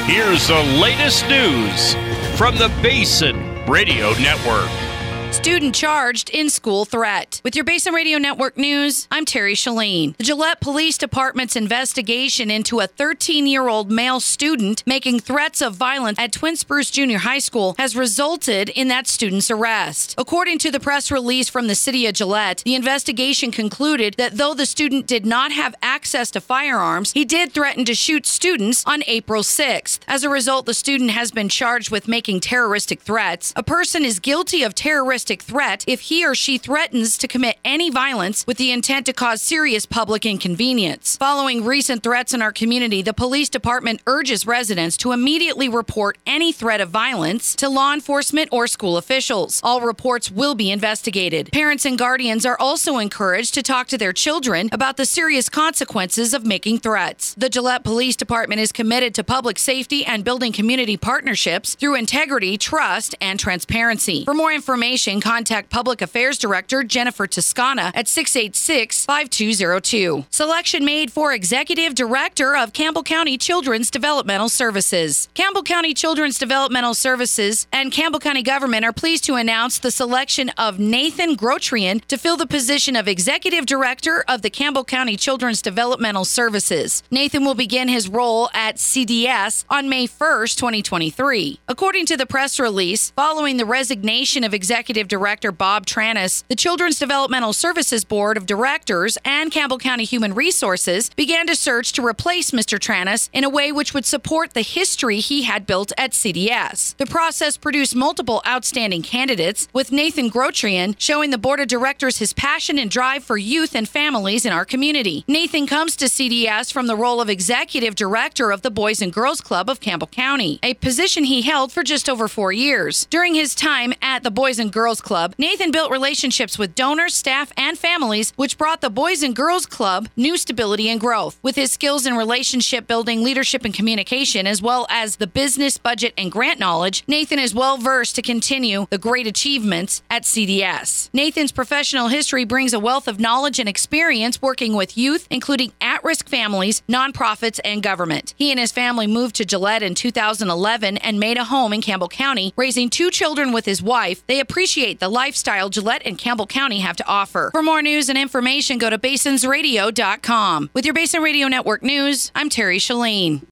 Here's the latest news from the Basin Radio Network. Student charged in school threat. With your Basin Radio Network news, I'm Terry Shalene. The Gillette Police Department's investigation into a 13-year-old male student making threats of violence at Twin Spruce Junior High School has resulted in that student's arrest. According to the press release from the city of Gillette, the investigation concluded that though the student did not have access to firearms, he did threaten to shoot students on April 6th. As a result, the student has been charged with making terroristic threats. A person is guilty of terroristic threat if he or she threatens to commit any violence with the intent to cause serious public inconvenience. Following recent threats in our community, the police department urges residents to immediately report any threat of violence to law enforcement or school officials. All reports will be investigated. Parents and guardians are also encouraged to talk to their children about the serious consequences of making threats. The Gillette Police Department is committed to public safety and building community partnerships through integrity, trust, and transparency. For more information, contact Public Affairs Director Jennifer Toscana at 686-5202. Selection made for Executive Director of Campbell County Children's Developmental Services. Campbell County Children's Developmental Services and Campbell County Government are pleased to announce the selection of Nathan Grotrian to fill the position of Executive Director of the Campbell County Children's Developmental Services. Nathan will begin his role at CDS on May 1st, 2023. According to the press release, following the resignation of Executive Director Bob Trannis, the Children's Developmental Services Board of Directors and Campbell County Human Resources began to search to replace Mr. Trannis in a way which would support the history he had built at CDS. The process produced multiple outstanding candidates, with Nathan Grotrian showing the Board of Directors his passion and drive for youth and families in our community. Nathan comes to CDS from the role of Executive Director of the Boys and Girls Club of Campbell County, a position he held for just over 4 years. During his time at the Boys and Girls Club, Nathan built relationships with donors, staff, and families, which brought the Boys and Girls Club new stability and growth. With his skills in relationship building, leadership, and communication, as well as the business, budget, and grant knowledge, Nathan is well versed to continue the great achievements at CDS. Nathan's professional history brings a wealth of knowledge and experience working with youth, including at-risk families, nonprofits, and government. He and his family moved to Gillette in 2011 and made a home in Campbell County, raising 2 children with his wife. They appreciate the lifestyle Gillette and Campbell County have to offer. For more news and information, go to basinsradio.com. With your Basin Radio Network news, I'm Terry Shalene.